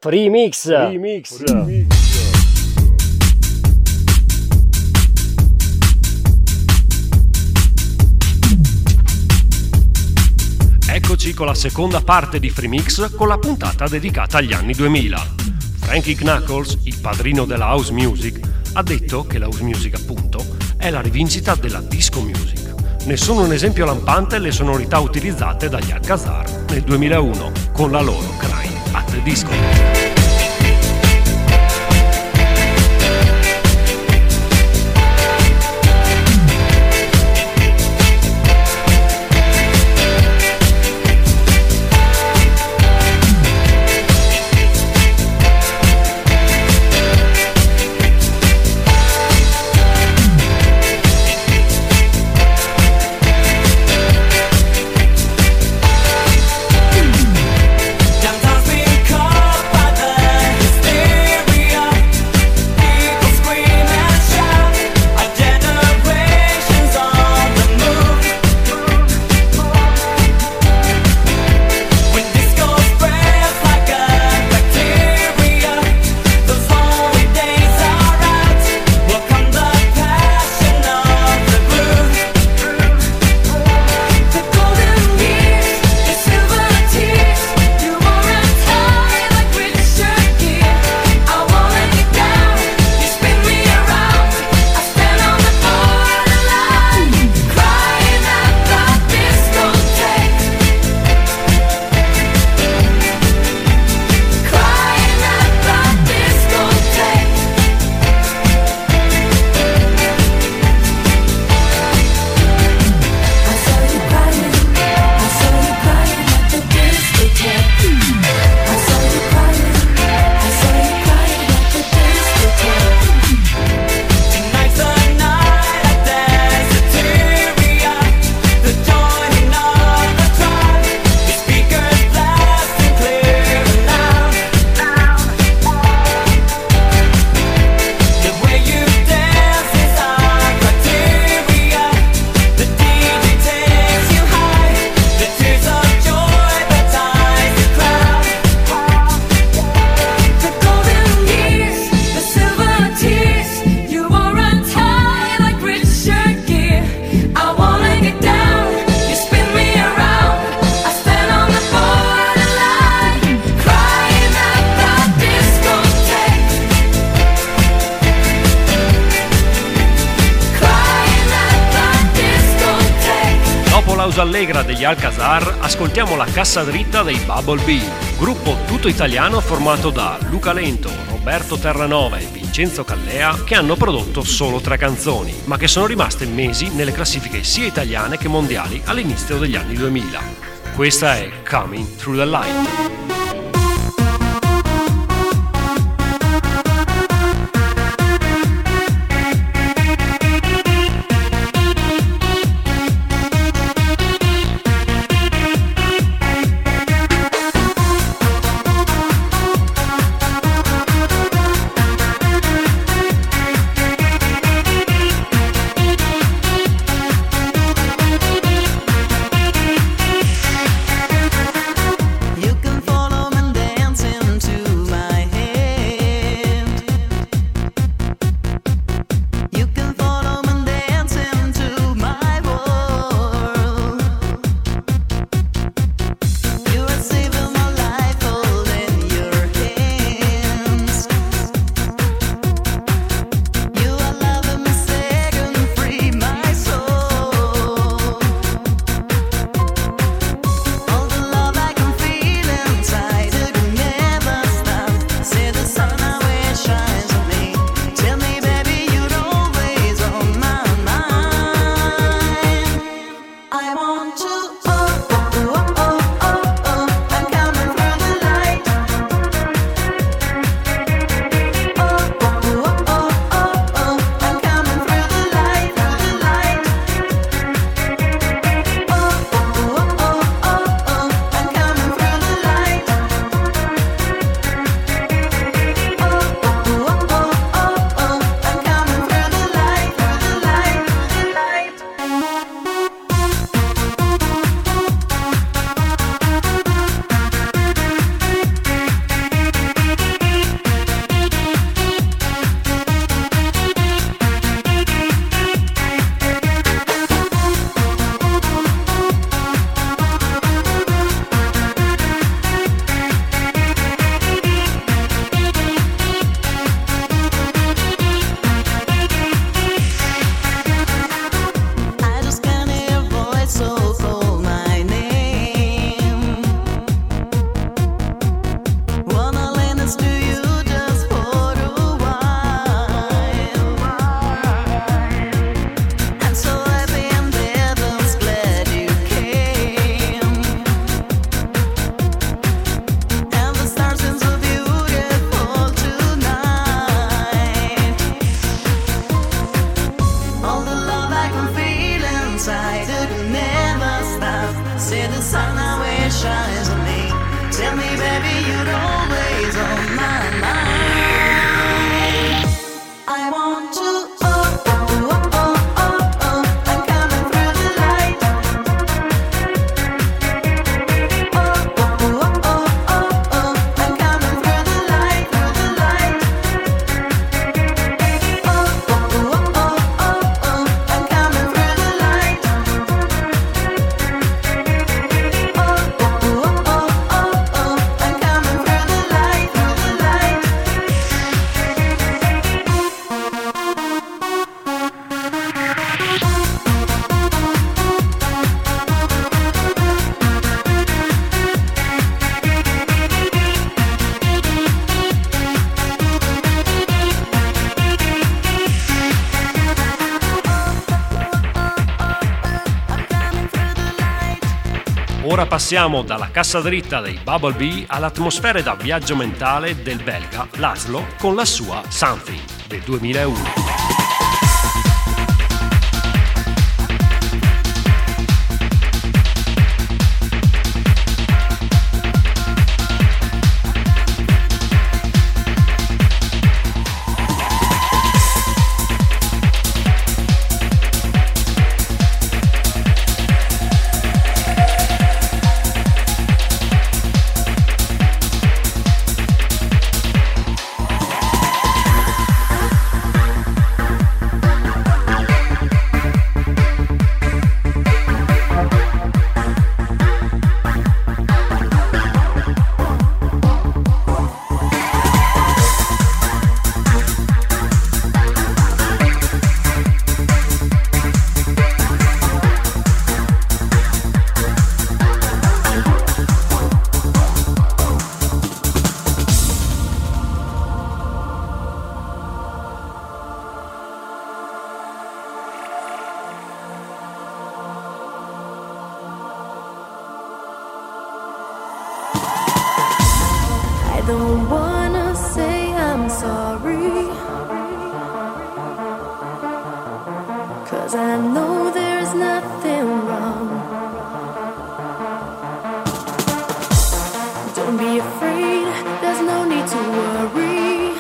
Free Mix. Eccoci con la seconda parte di Free Mix, con la puntata dedicata agli anni 2000. Frankie Knuckles, il padrino della house music, ha detto che la house music, appunto, è la rivincita della disco music. Ne sono un esempio lampante le sonorità utilizzate dagli Alcazar nel 2001 con la loro Crying at the Disco. Allegra degli Alcazar, ascoltiamo la cassa dritta dei Bubble Bee, gruppo tutto italiano formato da Luca Lento, Roberto Terranova e Vincenzo Callea, che hanno prodotto solo 3 canzoni, ma che sono rimaste mesi nelle classifiche sia italiane che mondiali all'inizio degli anni 2000. Questa è Coming Through the Light. You can fall Ora passiamo dalla cassa dritta dei Bubble Bee all'atmosfera da viaggio mentale del belga Laszlo con la sua Something del 2001. I don't wanna say I'm sorry, 'cause I know there's nothing wrong. Don't be afraid, there's no need to worry,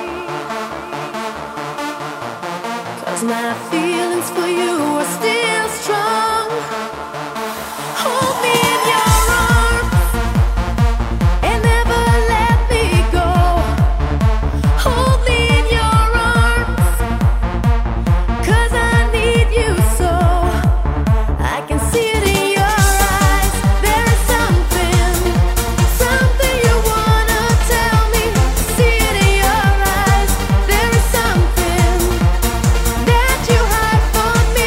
'cause my feelings for you are still strong. Hold me in your arms and never let me go. Hold me in your arms, 'cause I need you so. I can see it in your eyes. There is something you wanna tell me. See it in your eyes. There is something that you hide from me.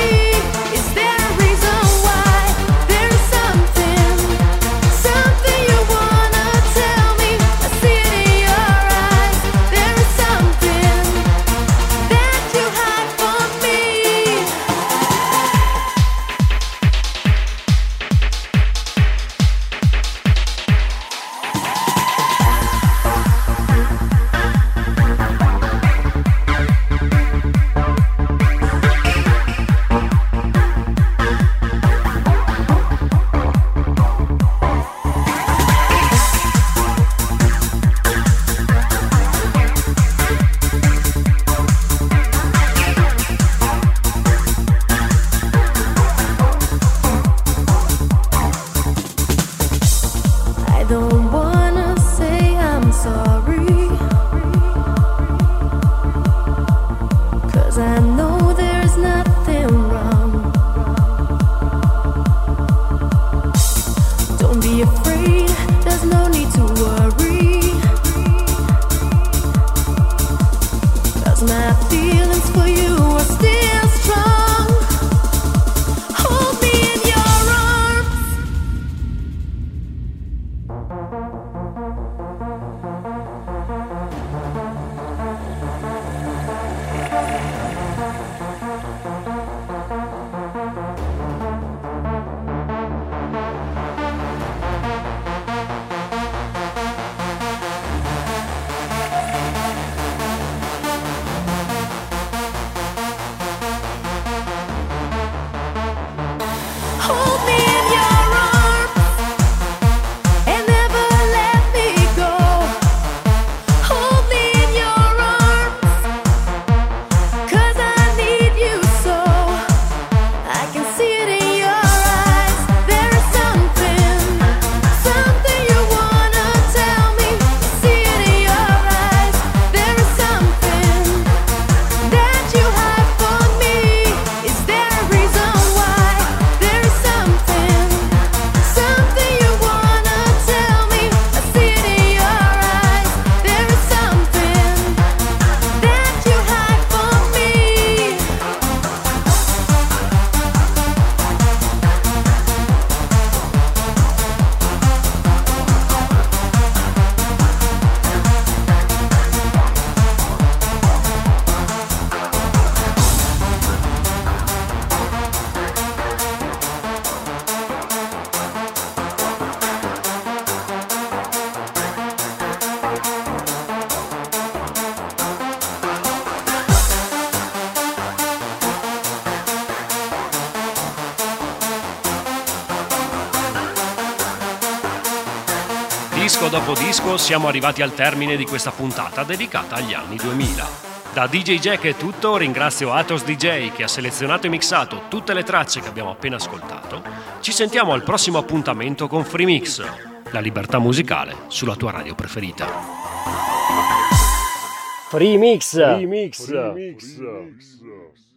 disco dopo disco siamo arrivati al termine di questa puntata dedicata agli anni 2000. Da DJ Jack è tutto, ringrazio Atos DJ che ha selezionato e mixato tutte le tracce che abbiamo appena ascoltato. Ci sentiamo al prossimo appuntamento con Free Mix, la libertà musicale sulla tua radio preferita. Free Mix. Free Mix. Free Mix.